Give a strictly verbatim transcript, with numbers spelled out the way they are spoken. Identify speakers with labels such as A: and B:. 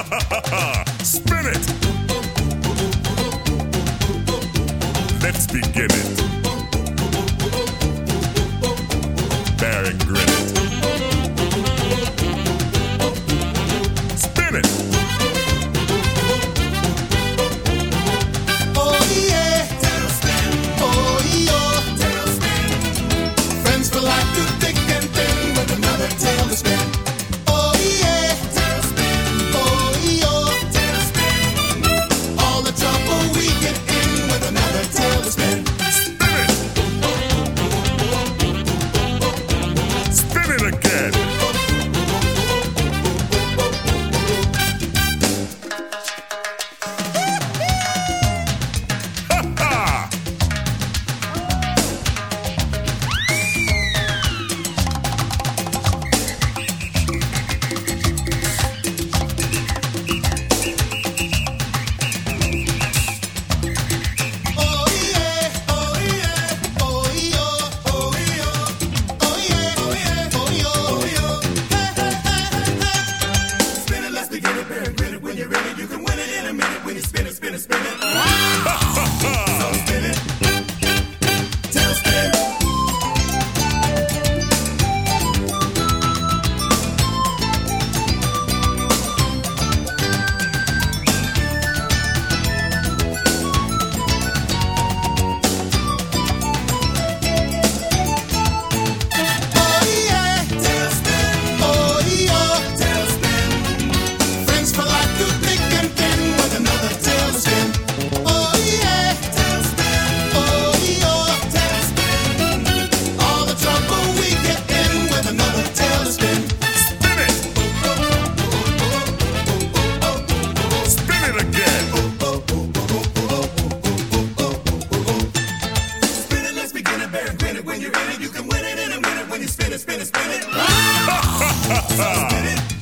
A: Spin it. Let's begin it. Bear and grin it. Spin it.
B: Oh yeah, tailspin. Oh yeah, tailspin. Friends for life through thick and thin with another tail to spin. Oh yeah, tailspin. Oh yeah, tailspin. All the trouble we get in with another tail to spin.
A: Spin it again. Ha ha!
B: Oh yeah, oh yeah, oh yeah, oh yeah, oh yeah, oh yeah, oh yeah, oh yeah. Hey, hey, hey, hey, hey. Spin it, let's begin it, bear and grin it. When you're ready, you can win it in a minute. When you spin it, spin it, spin it. So spin it, tailspin. Oh yeah, tailspin. Oh yeah, tailspin. Friends for life through thick and thin with another tail to spin. Oh yeah, tailspin. Oh yeah, tailspin. All the trouble we get in with another tail to spin.
A: Spin it. Spin it again.
B: Spin it, let's begin it, bear and grin it. When you're in it, you can win it in a minute. When you spin it, spin it, spin it.
A: Ha ha ha!
B: Spin it.